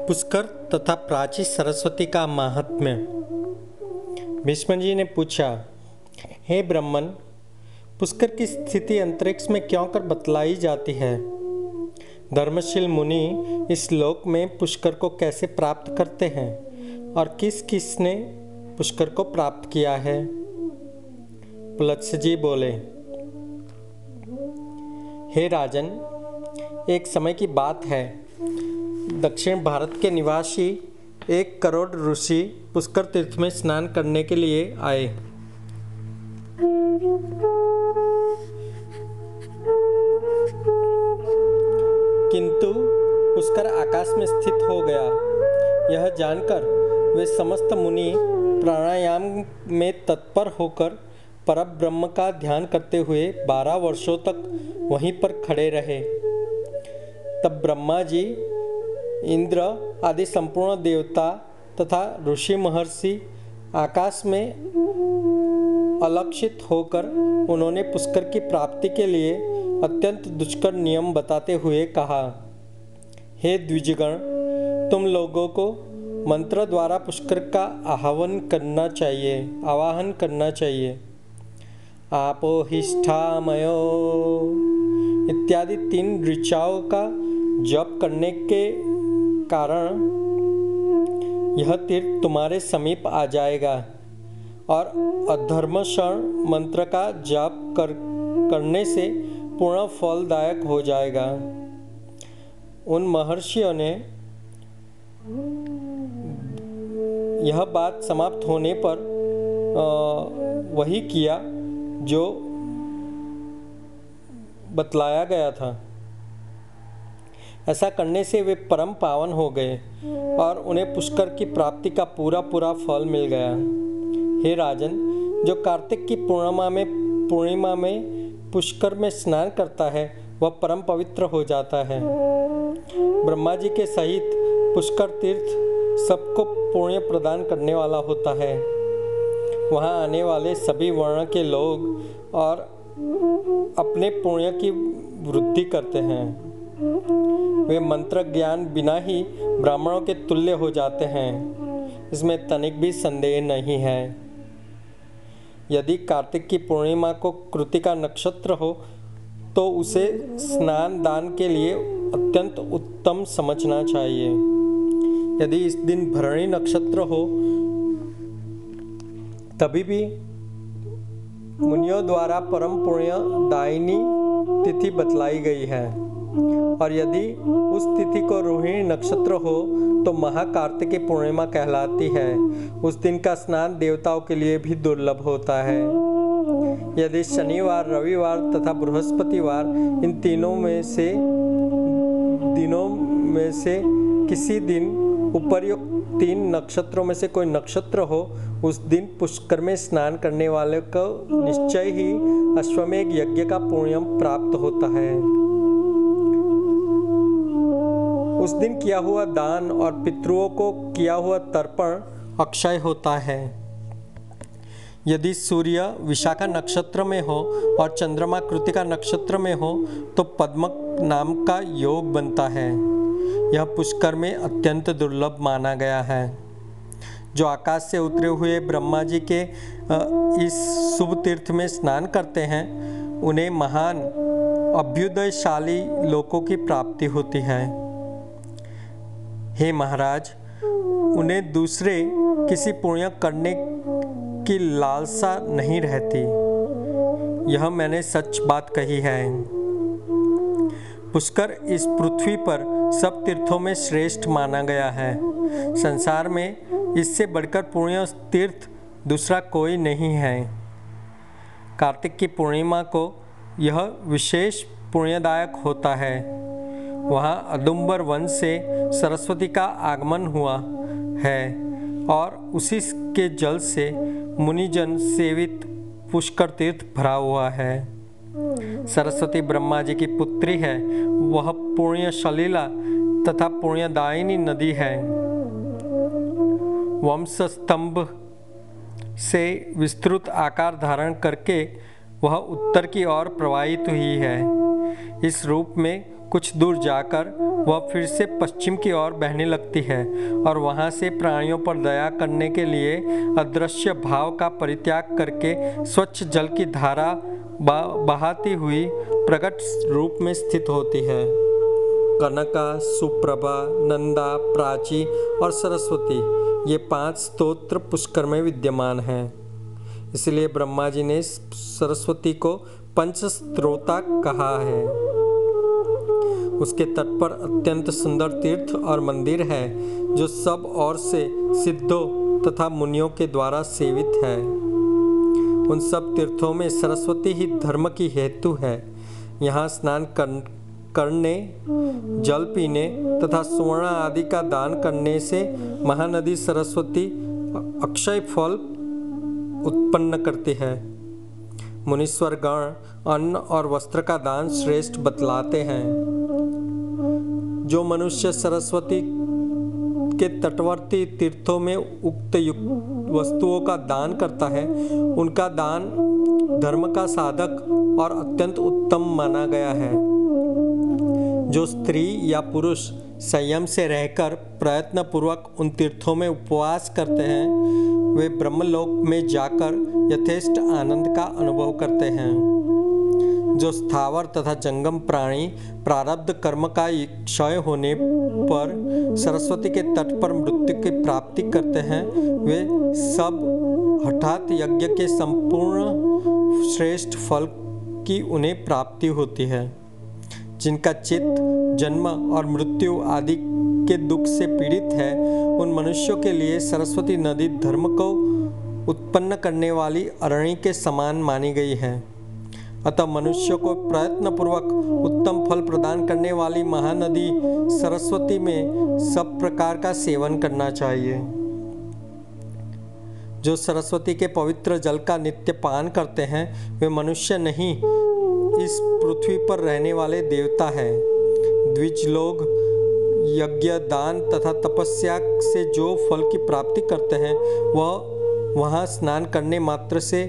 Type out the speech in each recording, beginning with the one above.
पुष्कर तथा प्राची सरस्वती का महात्म्य। भीष्म जी ने पूछा, हे ब्राह्मण, पुष्कर की स्थिति अंतरिक्ष में क्यों कर बतलाई जाती है? धर्मशील मुनि इस लोक में पुष्कर को कैसे प्राप्त करते हैं और किस किस ने पुष्कर को प्राप्त किया है? पुलत्स्य जी बोले, हे राजन, एक समय की बात है। दक्षिण भारत के निवासी 1 करोड़ ऋषि पुष्कर तीर्थ में स्नान करने के लिए आए। किंतु पुष्कर आकाश में स्थित हो गया। यह जानकर वे समस्त मुनि प्राणायाम में तत्पर होकर परब्रह्म का ध्यान करते हुए 12 वर्षों तक वहीं पर खड़े रहे। तब ब्रह्मा जी, इंद्र आदि संपूर्ण देवता तथा ऋषि महर्षि आकाश में अलक्षित होकर उन्होंने पुष्कर की प्राप्ति के लिए अत्यंत दुष्कर नियम बताते हुए कहा, हे द्विजगण, तुम लोगों को मंत्र द्वारा पुष्कर का आवाहन करना चाहिए। आपोहिष्ठामयो इत्यादि 3 ऋचाओं का जप करने के कारण यह तीर्थ तुम्हारे समीप आ जाएगा और अधर्मशरण मंत्र का जाप करने से पूर्ण फलदायक हो जाएगा। उन महर्षियों ने यह बात समाप्त होने पर वही किया जो बतलाया गया था। ऐसा करने से वे परम पावन हो गए और उन्हें पुष्कर की प्राप्ति का पूरा फल मिल गया। हे राजन, जो कार्तिक की पूर्णिमा में पुष्कर में स्नान करता है वह परम पवित्र हो जाता है। ब्रह्मा जी के सहित पुष्कर तीर्थ सबको पुण्य प्रदान करने वाला होता है। वहाँ आने वाले सभी वर्ण के लोग और अपने पुण्य की वृद्धि करते हैं। वे मंत्र ज्ञान बिना ही ब्राह्मणों के तुल्य हो जाते हैं, इसमें तनिक भी संदेह नहीं है। यदि कार्तिक की पूर्णिमा को कृतिका नक्षत्र हो तो उसे स्नान दान के लिए अत्यंत उत्तम समझना चाहिए। यदि इस दिन भरणी नक्षत्र हो तभी भी मुनियों द्वारा परम पुण्य दायिनी तिथि बतलाई गई है, और यदि उस तिथि को रोहिणी नक्षत्र हो तो महाकार्तिकी पूर्णिमा कहलाती है। उस दिन का स्नान देवताओं के लिए भी दुर्लभ होता है। यदि शनिवार, रविवार तथा बृहस्पतिवार इन दिनों में से किसी दिन उपर्युक्त 3 नक्षत्रों में से कोई नक्षत्र हो, उस दिन पुष्कर में स्नान करने वाले को निश्चय ही अश्वमेध यज्ञ का पुण्य प्राप्त होता है। उस दिन किया हुआ दान और पितरों को किया हुआ तर्पण अक्षय होता है। यदि सूर्य विशाखा नक्षत्र में हो और चंद्रमा कृतिका नक्षत्र में हो तो पद्मक नाम का योग बनता है। यह पुष्कर में अत्यंत दुर्लभ माना गया है। जो आकाश से उतरे हुए ब्रह्मा जी के इस शुभ तीर्थ में स्नान करते हैं, उन्हें महान अभ्युदयशाली लोकों की प्राप्ति होती है। हे महाराज, उन्हें दूसरे किसी पुण्य करने की लालसा नहीं रहती। यह मैंने सच बात कही है। पुष्कर इस पृथ्वी पर सब तीर्थों में श्रेष्ठ माना गया है। संसार में इससे बढ़कर पुण्य तीर्थ दूसरा कोई नहीं है। कार्तिक की पूर्णिमा को यह विशेष पुण्यदायक होता है। वहाँ औदुंबर वन से सरस्वती का आगमन हुआ है और उसी के जल से मुनिजन सेवित पुष्कर तीर्थ भरा हुआ है। सरस्वती ब्रह्मा जी की पुत्री है। वह पुण्य सलीला तथा पुण्यदायिनी नदी है। वंश स्तंभ से विस्तृत आकार धारण करके वह उत्तर की ओर प्रवाहित हुई है। इस रूप में कुछ दूर जाकर वह फिर से पश्चिम की ओर बहने लगती है और वहाँ से प्राणियों पर दया करने के लिए अदृश्य भाव का परित्याग करके स्वच्छ जल की धारा बहाती हुई प्रकट रूप में स्थित होती है। कनका, सुप्रभा, नंदा, प्राची और सरस्वती, ये 5 स्तोत्र पुष्कर में विद्यमान हैं। इसलिए ब्रह्मा जी ने सरस्वती को पंचस्त्रोता कहा है। उसके तट पर अत्यंत सुंदर तीर्थ और मंदिर है जो सब ओर से सिद्धों तथा मुनियों के द्वारा सेवित है। उन सब तीर्थों में सरस्वती ही धर्म की हेतु है। यहाँ स्नान करने, जल पीने तथा स्वर्ण आदि का दान करने से महानदी सरस्वती अक्षय फल उत्पन्न करती है। मुनीश्वर गण अन्न और वस्त्र का दान श्रेष्ठ बतलाते हैं। जो मनुष्य सरस्वती के तटवर्ती तीर्थों में उक्त वस्तुओं का दान करता है, उनका दान धर्म का साधक और अत्यंत उत्तम माना गया है। जो स्त्री या पुरुष संयम से रहकर प्रयत्न पूर्वक उन तीर्थों में उपवास करते हैं, वे ब्रह्मलोक में जाकर यथेष्ट आनंद का अनुभव करते हैं। जो स्थावर तथा जंगम प्राणी प्रारब्ध कर्म का क्षय होने पर सरस्वती के तट पर मृत्यु की प्राप्ति करते हैं, वे सब हठात यज्ञ के संपूर्ण श्रेष्ठ फल की उन्हें प्राप्ति होती है। जिनका चित्त जन्म और मृत्यु आदि के दुख से पीड़ित है, उन मनुष्यों के लिए सरस्वती नदी धर्म को उत्पन्न करने वाली अरणी के समान मानी गई है। अतः मनुष्यों को प्रयत्न पूर्वक उत्तम फल प्रदान करने वाली महानदी सरस्वती में सब प्रकार का सेवन करना चाहिए। जो सरस्वती के पवित्र जल का नित्य पान करते हैं, वे मनुष्य नहीं, इस पृथ्वी पर रहने वाले देवता हैं। द्विज लोग यज्ञ, दान तथा तपस्या से जो फल की प्राप्ति करते हैं, वह वहाँ स्नान करने मात्र से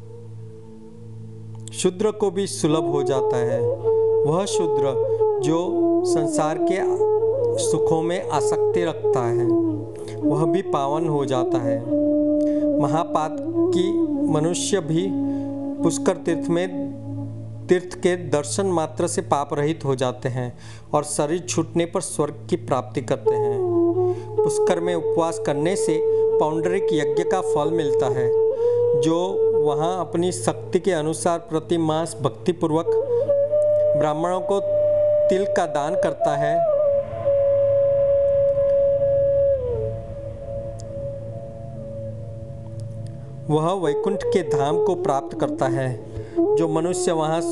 शूद्र को भी सुलभ हो जाता है। वह शूद्र जो संसार के सुखों में आसक्ति रखता है, वह भी पावन हो जाता है। महापात की मनुष्य भी पुष्कर तीर्थ के दर्शन मात्र से पाप रहित हो जाते हैं और शरीर छूटने पर स्वर्ग की प्राप्ति करते हैं। पुष्कर में उपवास करने से पौंडरिक यज्ञ का फल मिलता है। जो वहाँ अपनी शक्ति के अनुसार प्रति मास भक्तिपूर्वक ब्राह्मणों को तिल का दान करता है, वह वैकुंठ के धाम को प्राप्त करता है। जो मनुष्य वहाँ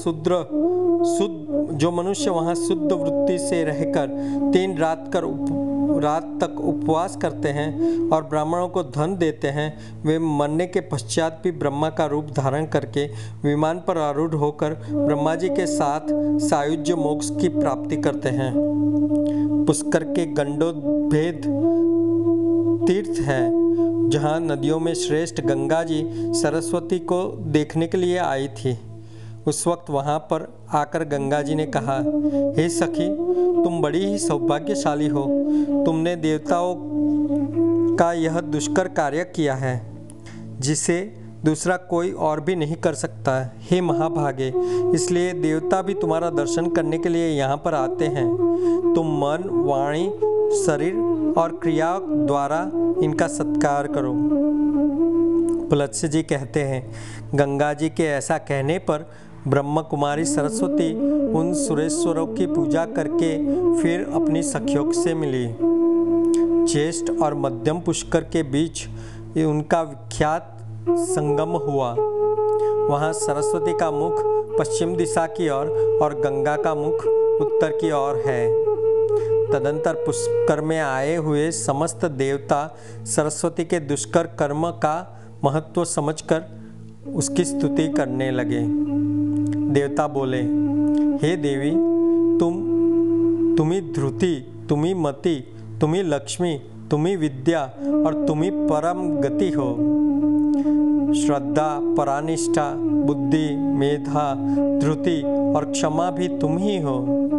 शुद्ध वृत्ति से रहकर 3 रात तक उपवास करते हैं और ब्राह्मणों को धन देते हैं, वे मरने के पश्चात भी ब्रह्मा का रूप धारण करके विमान पर आरूढ़ होकर ब्रह्मा जी के साथ सायुज्य मोक्ष की प्राप्ति करते हैं। पुष्कर के गंडोद्भेद तीर्थ है, जहाँ नदियों में श्रेष्ठ गंगा जी सरस्वती को देखने के लिए आई थी। उस वक्त वहाँ पर आकर गंगा जी ने कहा, हे सखी, तुम बड़ी ही सौभाग्यशाली हो। तुमने देवताओं का यह दुष्कर कार्य किया है, जिसे दूसरा कोई और भी नहीं कर सकता। हे महाभागे, इसलिए देवता भी तुम्हारा दर्शन करने के लिए यहाँ पर आते हैं। तुम मन, वाणी, शरीर और क्रिया द्वारा इनका सत्कार करो। पुलत्स्य जी कहते हैं, गंगा जी के ऐसा कहने पर ब्रह्म कुमारी सरस्वती उन सुरेश्वरों की पूजा करके फिर अपनी सखियों से मिली। ज्येष्ठ और मध्यम पुष्कर के बीच उनका विख्यात संगम हुआ। वहाँ सरस्वती का मुख पश्चिम दिशा की ओर और गंगा का मुख उत्तर की ओर है। तदंतर पुष्कर में आए हुए समस्त देवता सरस्वती के दुष्कर कर्म का महत्व समझकर उसकी स्तुति करने लगे। देवता बोले, हे देवी, तुम्ही धृति, तुम्ही मति, तुम्ही लक्ष्मी, तुम्ही विद्या और तुम्ही परम गति हो। श्रद्धा, परानिष्ठा, बुद्धि, मेधा, धृति और क्षमा भी तुम ही हो।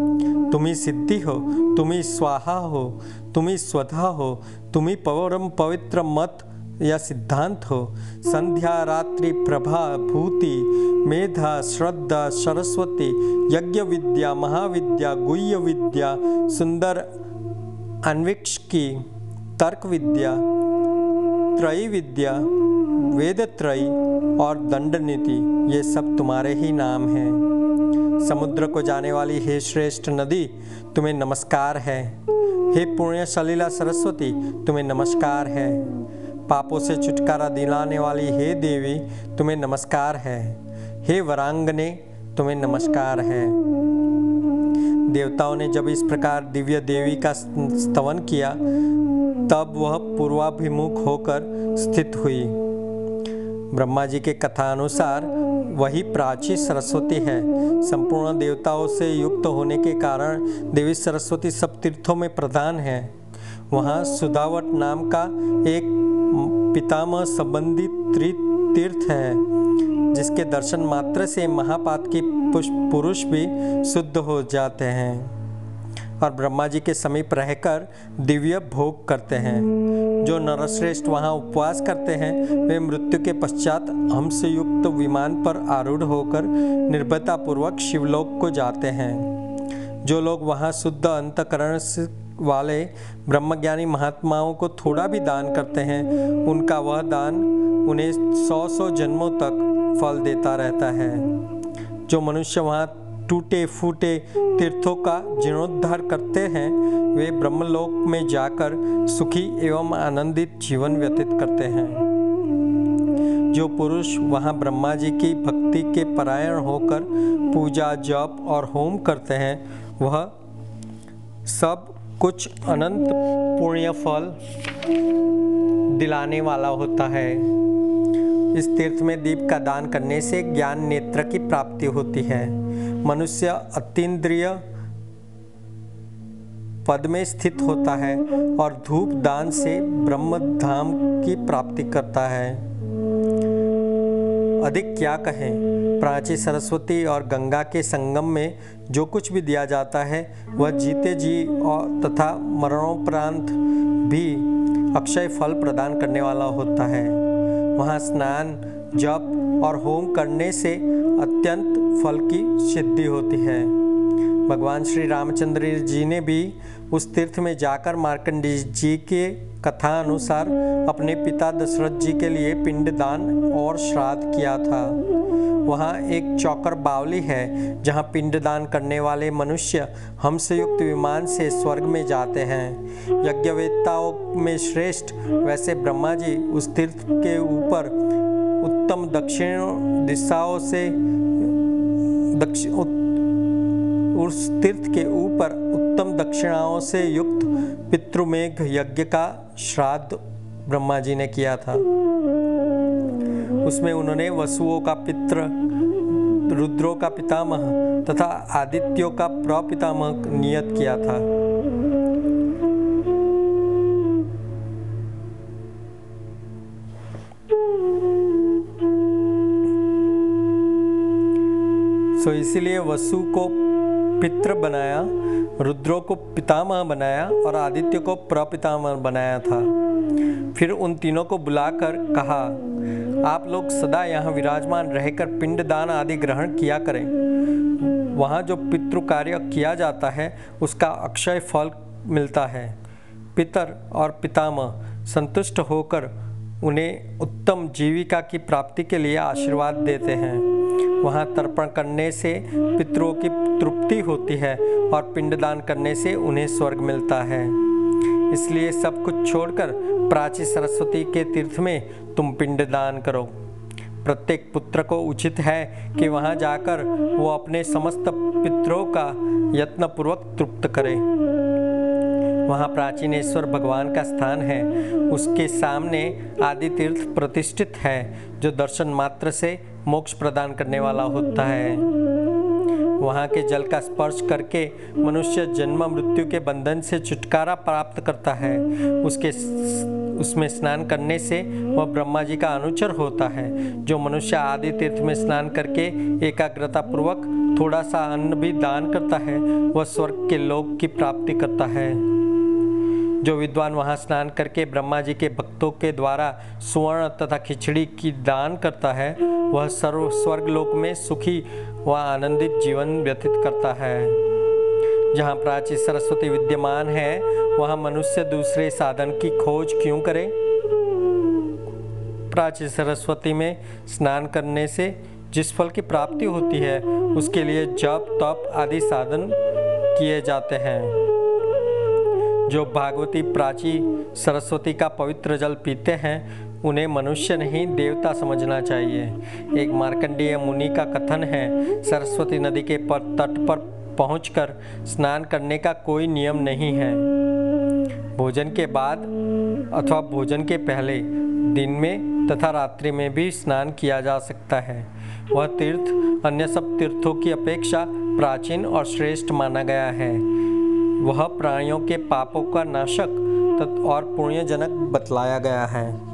तुम ही सिद्धि हो, तुम ही स्वाहा हो, तुम ही स्वधा हो, तुम ही परम पवित्र मत या सिद्धांत हो। संध्या रात्रि प्रभा भूति मेधा श्रद्धा सरस्वती यज्ञ विद्या महाविद्या गुह्य विद्या सुंदर अन्वीक्षकी तर्क विद्या त्रयी विद्या वेद त्रयी और दंड नीति, ये सब तुम्हारे ही नाम हैं। समुद्र को जाने वाली हे श्रेष्ठ नदी, तुम्हें नमस्कार है। हे पुण्य सलीला सरस्वती, तुम्हें नमस्कार है। पापों से छुटकारा दिलाने वाली हे देवी, तुम्हें नमस्कार है। हे वरांगने, तुम्हें नमस्कार है। देवताओं ने जब इस प्रकार दिव्य देवी का स्तवन किया, तब वह पूर्वाभिमुख होकर स्थित हुई। ब्रह्मा जी के कथानुसार वही प्राची सरस्वती है। संपूर्ण देवताओं से युक्त होने के कारण देवी सरस्वती सब तीर्थों में प्रधान है। वहाँ सुधावट नाम का एक पितामह संबंधी तीर्थ है, जिसके दर्शन मात्र से महापात के पुरुष भी शुद्ध हो जाते हैं और ब्रह्मा जी के समीप रहकर दिव्य भोग करते हैं। जो नरश्रेष्ठ वहाँ उपवास करते हैं, वे मृत्यु के पश्चात हमसे युक्त विमान पर आरूढ़ होकर निर्भयतापूर्वक शिवलोक को जाते हैं। जो लोग वहाँ शुद्ध अंतकरण वाले ब्रह्मज्ञानी महात्माओं को थोड़ा भी दान करते हैं, उनका वह दान उन्हें 100 जन्मों तक फल देता रहता है। जो मनुष्य वहाँ टूटे फूटे तीर्थों का जीर्णोद्धार करते हैं, वे ब्रह्मलोक में जाकर सुखी एवं आनंदित जीवन व्यतीत करते हैं। जो पुरुष वहाँ ब्रह्मा जी की भक्ति के परायण होकर पूजा जप और होम करते हैं, वह सब कुछ अनंत पुण्य फल दिलाने वाला होता है। इस तीर्थ में दीप का दान करने से ज्ञान नेत्र की प्राप्ति होती है। मनुष्य अतीन्द्रिय पद में स्थित होता है और धूप दान से ब्रह्म धाम की प्राप्ति करता है। अधिक क्या कहें, प्राची सरस्वती और गंगा के संगम में जो कुछ भी दिया जाता है, वह जीते जी और तथा मरणोपरांत भी अक्षय फल प्रदान करने वाला होता है। वहाँ स्नान जप और होम करने से अत्यंत फल की सिद्धि होती है। भगवान श्री रामचंद्र जी ने भी उस तीर्थ में जाकर मार्कंडेय जी के कथा अनुसार अपने पिता दशरथ जी के लिए पिंडदान और श्राद्ध किया था। वहाँ एक चौकर बावली है, जहाँ पिंडदान करने वाले मनुष्य हमसे युक्त विमान से स्वर्ग में जाते हैं। यज्ञवेत्ताओं में श्रेष्ठ वैसे ब्रह्मा जी उस तीर्थ के ऊपर उत्तम दक्षिण दिशाओं से उस तीर्थ के ऊपर उत्तम दक्षिणाओं से युक्त पितृमेघ यज्ञ का श्राद्ध ब्रह्मा जी ने किया था। उसमें उन्होंने वसुओं का पितृ, रुद्रों का पितामह तथा आदित्यों का प्रपितामह नियत किया था। इसीलिए वसु को पितृ बनाया, रुद्रों को पितामह बनाया और आदित्य को प्रपितामह बनाया था। फिर उन तीनों को बुलाकर कहा, आप लोग सदा यहाँ विराजमान रहकर पिंडदान आदि ग्रहण किया करें। वहाँ जो पितृ कार्य किया जाता है, उसका अक्षय फल मिलता है। पितर और पितामह संतुष्ट होकर उन्हें उत्तम जीविका की प्राप्ति के लिए आशीर्वाद देते हैं। वहाँ तर्पण करने से पितरों की तृप्ति होती है और पिंडदान करने से उन्हें स्वर्ग मिलता है। इसलिए सब कुछ छोड़कर प्राची सरस्वती के तीर्थ में तुम पिंडदान करो। प्रत्येक पुत्र को उचित है कि वहाँ जाकर वो अपने समस्त पितरों का यत्नपूर्वक तृप्त करे। वहाँ प्राचीनेश्वर भगवान का स्थान है। उसके सामने आदि तीर्थ प्रतिष्ठित है, जो दर्शन मात्र से मोक्ष प्रदान करने वाला होता है। वहाँ के जल का स्पर्श करके मनुष्य जन्म मृत्यु के बंधन से छुटकारा प्राप्त करता है। उसमें स्नान करने से वह ब्रह्मा जी का अनुचर होता है। जो मनुष्य आदि तीर्थ में स्नान करके एकाग्रता पूर्वक थोड़ा सा अन्न भी दान करता है वह स्वर्ग के लोक की प्राप्ति करता है। जो विद्वान वहाँ स्नान करके ब्रह्मा जी के भक्तों के द्वारा स्वर्ण तथा खिचड़ी की दान करता है वह स्वर्ग लोक में सुखी व आनंदित जीवन व्यतीत करता है। जहाँ प्राची सरस्वती विद्यमान है वहाँ मनुष्य दूसरे साधन की खोज क्यों करे। प्राची सरस्वती में स्नान करने से जिस फल की प्राप्ति होती है उसके लिए जप तप आदि साधन किए जाते हैं। जो भागवती प्राची सरस्वती का पवित्र जल पीते हैं उन्हें मनुष्य नहीं देवता समझना चाहिए। एक मार्कंडेय मुनि का कथन है, सरस्वती नदी के तट पर पहुंचकर स्नान करने का कोई नियम नहीं है। भोजन के बाद अथवा भोजन के पहले दिन में तथा रात्रि में भी स्नान किया जा सकता है। वह तीर्थ अन्य सब तीर्थों की अपेक्षा प्राचीन और श्रेष्ठ माना गया है। वह प्राणियों के पापों का नाशक और पुण्यजनक बतलाया गया है।